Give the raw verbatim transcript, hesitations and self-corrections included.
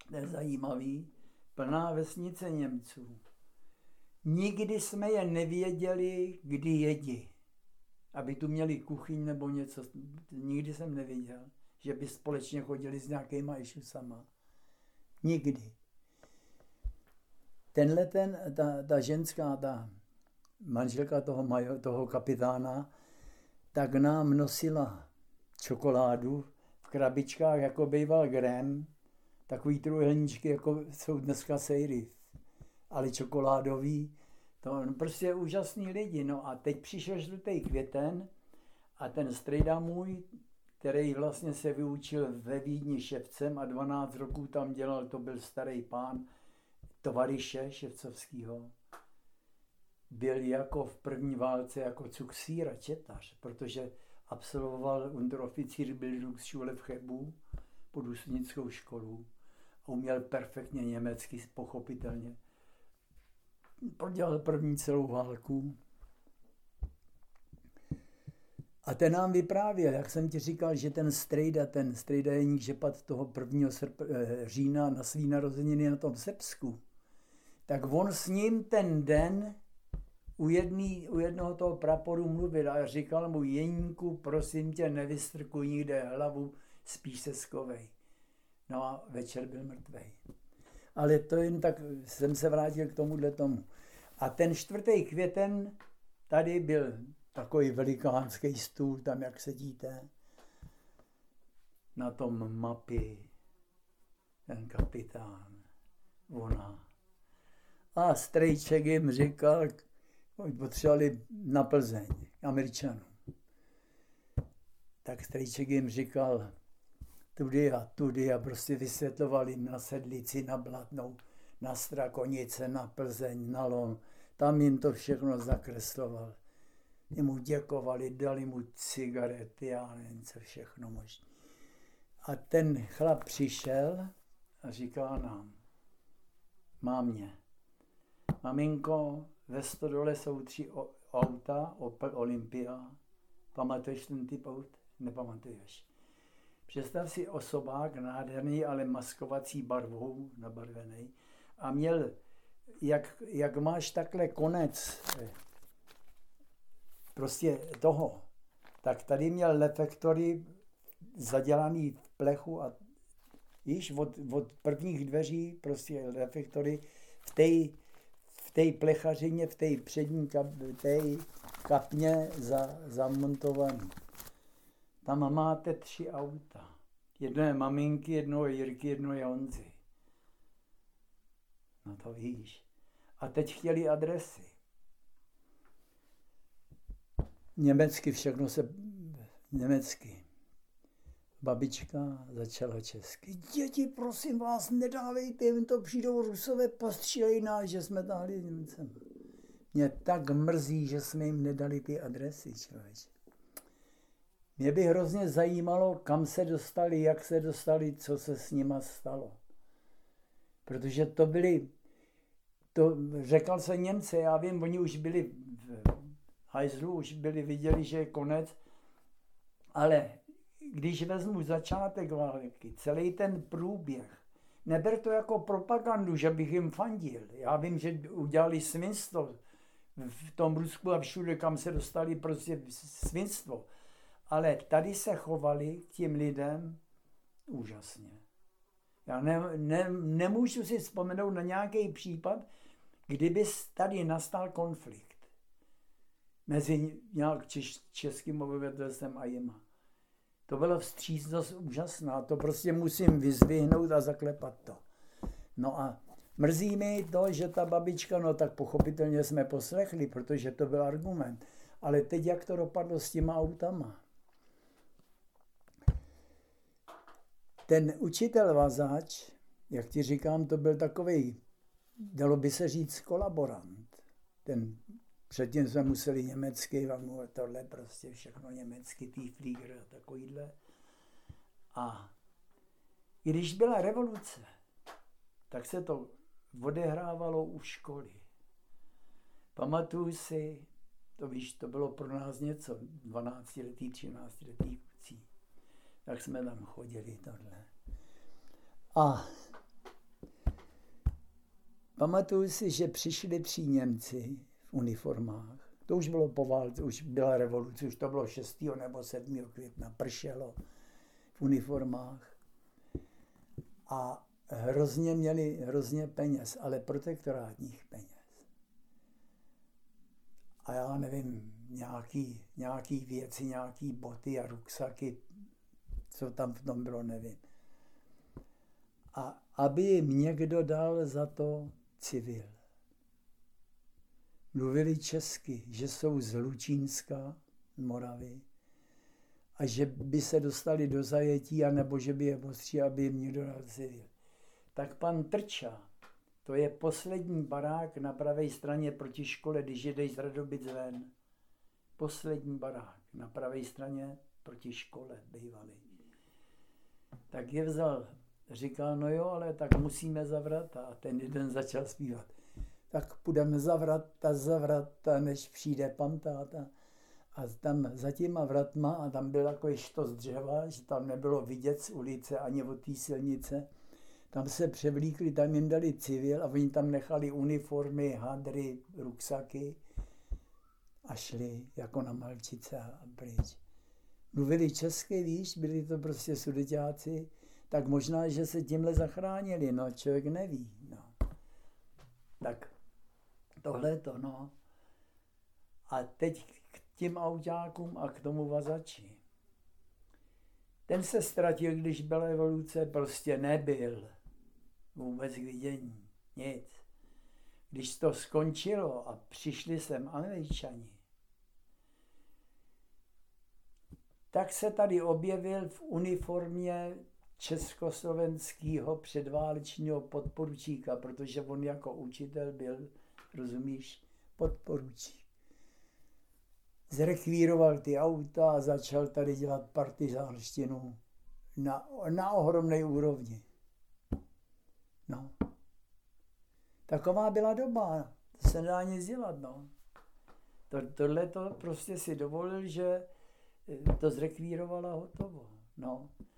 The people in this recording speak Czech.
To je zajímavý, plná vesnice Němců. Nikdy jsme je nevěděli, kdy jedí. Aby tu měli kuchyň nebo něco. Nikdy jsem nevěděl, že by společně chodili s nějakýma išusama. Nikdy. Tenhle ten, ta, ta ženská, ta manželka toho, major, toho kapitána, tak nám nosila čokoládu v krabičkách, jako býval Graham, takový trojúhelníčky, jako jsou dneska sejry, ale čokoládový. To prostě úžasný lidi. No a teď přišel žlutý květen a ten strejda můj, který vlastně se vyučil ve Vídni ševcem a dvanáct roků tam dělal, to byl starý pán Tovaryše Ševcovskýho. Byl jako v první válce jako cuksír a četař, protože absolvoval Unteroffizierbildungsschule v Chebu, podůstojnickou školu a uměl perfektně německy, pochopitelně. Prodělal první celou válku. A ten nám vyprávěl, jak jsem ti říkal, že ten strejda, ten strejdajeník, že pad toho prvního října na svý narozeniny na tom Srbsku, tak on s ním ten den u, jedný, u jednoho toho praporu mluvil a říkal mu: Jeníku, prosím tě, nevystrkuj nikde hlavu, spíš se skovej. No a večer byl mrtvej. Ale to jen tak jsem se vrátil k tomuhle tomu. A ten čtvrtý květen tady byl takový velikánský stůl, tam jak sedíte, na tom mapy, ten kapitán, ona. A strejček jim říkal, oni potřebovali na Plzeň, Američanů. Tak strejček jim říkal, tudy a tudy a prostě vysvětloval jim na Sedlici, na Blatnou, na Strakonice, na Plzeň, na Lom. Tam jim to všechno zakresloval. Jemu děkovali, dali mu cigarety, já nevím, co všechno možné. A ten chlap přišel a říkal nám: mámě, maminko, ve Stodole jsou tři auta, Opel Olympia. Pamatuješ ten typ aut? Nepamatuješ. Představ si osobák nádherný, ale maskovací barvou nabarvený. A měl, jak, jak máš takhle konec prostě toho, tak tady měl reflektory zadělaný v plechu a již od, od prvních dveří prostě reflektory v té v té plechařině, v té přední kap, té kapně za, zamontovaný. Tam máte tři auta. Jedno je maminky, jedno je Jirky, jedno je Honzy. No to víš. A teď chtěli adresy. Německy všechno se... Německy. Babička začala česky. Děti, prosím vás, nedávejte, jim to přijdou Rusové, postřílej nás, že jsme tahli Němcem. Mě tak mrzí, že jsme jim nedali ty adresy, člověče. Mě by hrozně zajímalo, kam se dostali, jak se dostali, co se s nima stalo. Protože to byli, to řekl se Němce, já vím, oni už byli v hajzlu, už byli, viděli, že je konec, ale když vezmu začátek války, celý ten průběh, neber to jako propagandu, že bych jim fandil. Já vím, že udělali svinstvo v tom Rusku a všude, kam se dostali, prostě svinstvo. Ale tady se chovali k těm lidem úžasně. Já ne, ne, nemůžu si vzpomenout na nějaký případ, kdyby tady nastal konflikt mezi nějak češ, českým obyvatelstvem a jima. To byla vstřícnost úžasná, to prostě musím vyzdvihnout a zaklepat to. No a mrzí mi to, že ta babička, no tak pochopitelně jsme poslechli, protože to byl argument. Ale teď jak to dopadlo s těma autama? Ten učitel Vazač, jak ti říkám, to byl takovej, dalo by se říct, kolaborant. Ten, předtím jsme museli německy, tohle prostě všechno německy, tý flíger a takovýhle. A když byla revoluce, tak se to odehrávalo u školy. Pamatuju si, to víš, to bylo pro nás něco, dvanáctiletý, třináctiletý kucí. Tak jsme tam chodili tohle. A pamatuju si, že přišli tři Němci v uniformách. To už bylo po válce, už byla revoluce, už to bylo šestého nebo sedmého května, pršelo v uniformách. A hrozně měli hrozně peněz, ale protektorátních peněz. A já nevím, nějaký, nějaký věci, nějaký boty a ruksaky, co tam v tom bylo, nevím. A aby jim někdo dal za to civil. Mluvili česky, že jsou z Hlučínska, z Moravy, a že by se dostali do zajetí, anebo že by je postři, aby jim někdo dal civil. Tak pan Trča, to je poslední barák na pravé straně proti škole, když jdeš z Radobic ven. Poslední barák na pravé straně proti škole bývalý. Tak je vzal, říkal, no jo, ale tak musíme zavrat. A ten jeden začal zpívat. Tak půjdeme zavrat a zavrat, než přijde pan táta. A tam za těma vratma, a tam byl takový štos dřeva, že tam nebylo vidět z ulice ani od té silnice. Tam se převlíkli, tam jim dali civil a oni tam nechali uniformy, hadry, ruksaky a šli jako na Malčice a pryč. Mluvili česky, víš, byli to prostě sudeťáci, tak možná, že se tímhle zachránili, no, člověk neví, no. Tak tohle to, no. A teď k těm autákům a k tomu vazači. Ten se ztratil, když byla revoluce, prostě nebyl vůbec k vidění, nic. Když to skončilo a přišli sem Američani, tak se tady objevil v uniformě československého předválečního podporučíka, protože on jako učitel byl, rozumíš, podporučík. Zrekvíroval ty auta a začal tady dělat partizánštinu na, na ohromné úrovni. No. Taková byla doba, to se nedá nic dělat, no. To, tohle to prostě si dovolil, že to zrekvírovala hotovo, no.